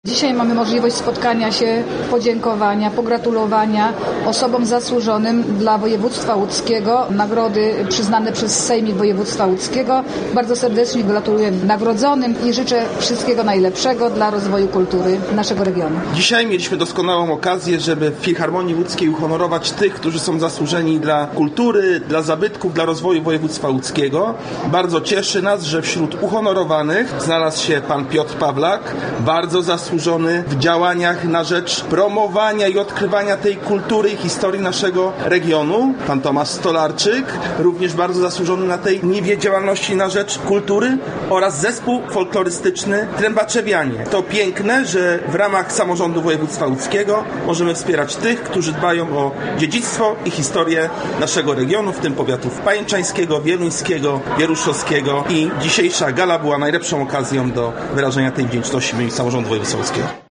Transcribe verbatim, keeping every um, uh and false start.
Dzisiaj mamy możliwość spotkania się, podziękowania, pogratulowania osobom zasłużonym dla województwa łódzkiego. Nagrody przyznane przez Sejmik Województwa Łódzkiego. Bardzo serdecznie gratuluję nagrodzonym i życzę wszystkiego najlepszego dla rozwoju kultury naszego regionu. Dzisiaj mieliśmy doskonałą okazję, żeby w Filharmonii Łódzkiej uhonorować tych, którzy są zasłużeni dla kultury, dla zabytków, dla rozwoju województwa łódzkiego. Bardzo cieszy nas, że wśród uhonorowanych znalazł się pan Piotr Pawlak, bardzo zasłużony w działaniach na rzecz promowania i odkrywania tej kultury i historii naszego regionu. Pan Tomasz Stolarczyk, również bardzo zasłużony na tej niwie działalności na rzecz kultury, oraz zespół folklorystyczny Trębaczewianie. To piękne, że w ramach samorządu województwa łódzkiego możemy wspierać tych, którzy dbają o dziedzictwo i historię naszego regionu, w tym powiatów pajęczańskiego, wieluńskiego, wieruszowskiego, i dzisiejsza gala była najlepszą okazją do wyrażenia tej wdzięczności w imieniu samorządu województwa łódzkiego.